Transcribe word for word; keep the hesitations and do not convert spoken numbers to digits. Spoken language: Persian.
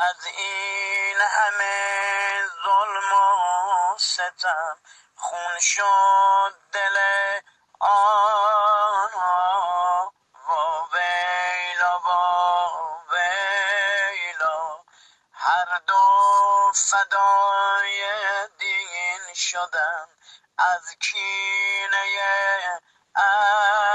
از این همه ظلم و ستم خون شد دل آنها. وا ویلا وا ویلا، هر دو فدای دین شدن از کینه